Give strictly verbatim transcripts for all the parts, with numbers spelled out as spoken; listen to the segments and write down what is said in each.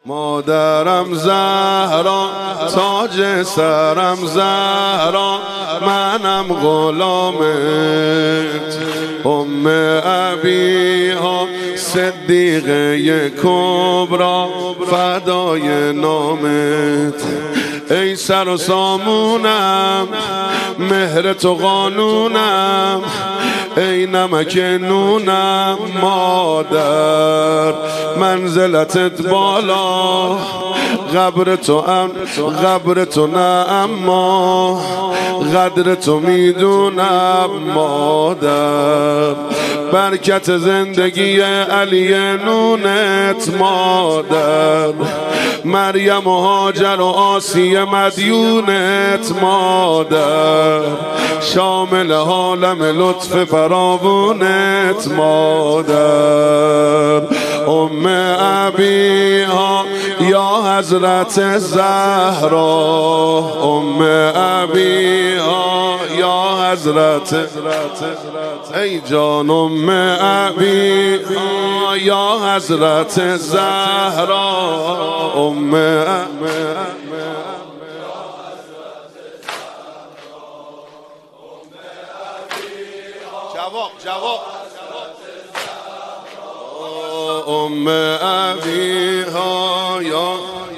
مادرم زهرا تاج سرم زهرا منم غلامت ام ابیها صدیقه کبرا فدای نامت ای سر و سامونم مهر تو قانونم ای نمک نونم مادر منزلتت بالا قبر تو ام قبر تو نه اما قدر تو میدونم مادر برکت زندگی علی نونت مادر مریم و هاجر و آسیه مدیونت مادر شامل عالم لطف فراوونت مادر ام ابیها یا حضرت زهرا ام ابیها یا حضرت ای جان ام ابیها یا حضرت زهرا ام ابیها جواب جواب ام ابیها یا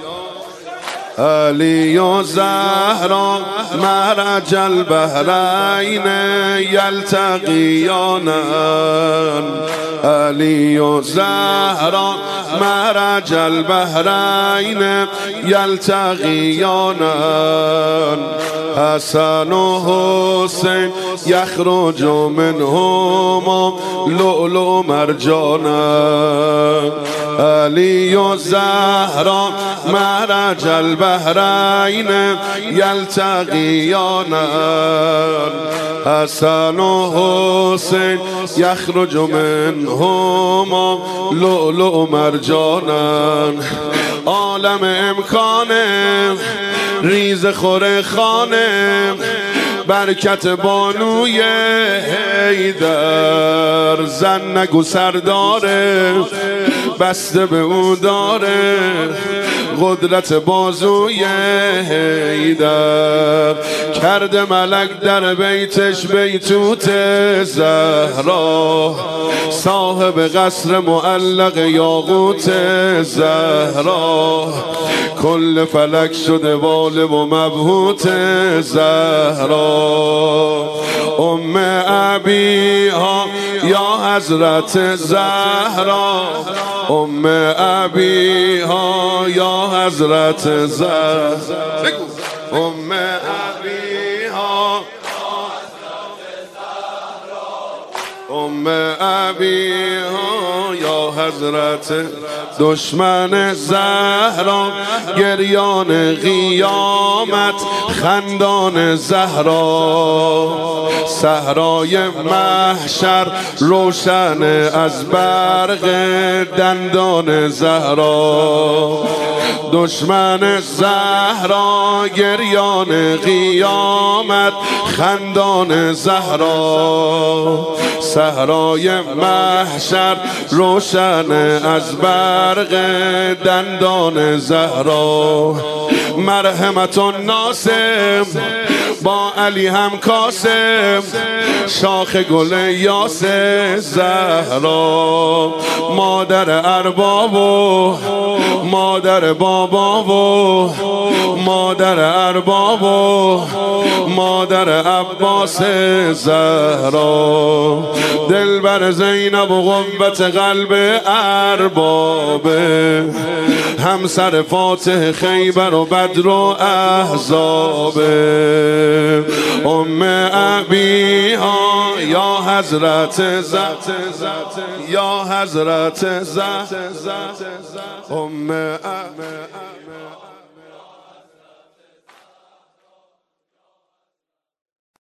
علی و زهرا مرج البحرین یلتقیان علی و زهرا مرج البحرین یلتقیان حسن و حسین یخرج منهما لؤلؤ مرجانا علی و زهرا مرج البحرین یلتقیان حسن و حسین یخرج منهما لؤلؤ مرجانا عالم امکانه ریز خور خانه برکت بانوی حیدر زن نگو سرداره بسته به او داره قدرت بازوی حیدر کرده ملک در بیتش بیتوت زهرا صاحب قصر معلق یاقوت زهرا کل فلک شده واله و مبهوت زهرا ام ابیها یا حضرت زهرا ام ابیها یا حضرت زهرا ام ابیها ام ابیها یا حضرت دشمن زهرا گریان قیامت خندان زهرا صحرای محشر روشن از برق دندان زهرا دشمن زهرا گریان قیامت خندان زهرا صحرای محشر روشن از برق دندان زهرا مرحمت الناسم با علی هم کاسم شاخ گل یاس زهرا مادر ارباب و مادر بابا و مادر ارباب و مادر عباس زهرا دلبر زینب و قوت قلب ارباب همسر فاتح خیبر و بدر و احزاب ام ابیها یا حضرت زهرا یا حضرت زهرا ام ابیها